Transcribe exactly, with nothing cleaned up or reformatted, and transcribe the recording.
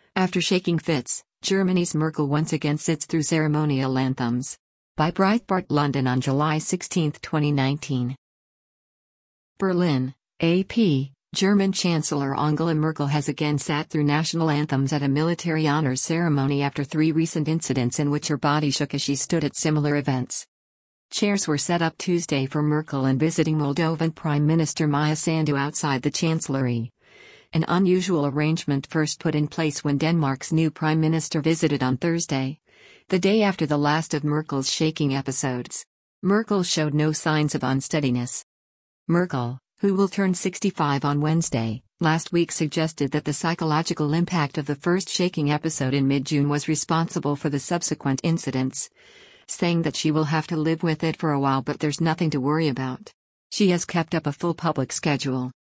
After shaking fits, Germany's Merkel once again sits through ceremonial anthems. By Breitbart London on July sixteenth, twenty nineteen. Berlin, A P. German Chancellor Angela Merkel has again sat through national anthems at a military honors ceremony after three recent incidents in which her body shook as she stood at similar events. Chairs were set up Tuesday for Merkel and visiting Moldovan Prime Minister Maia Sandu outside the Chancellery. An unusual arrangement first put in place when Denmark's new Prime Minister visited on Thursday, the day after the last of Merkel's shaking episodes. Merkel showed no signs of unsteadiness. Merkel, who will turn sixty-five on Wednesday, last week suggested that the psychological impact of the first shaking episode in mid-June was responsible for the subsequent incidents, saying that she will have to live with it for a while but there's nothing to worry about. She has kept up a full public schedule.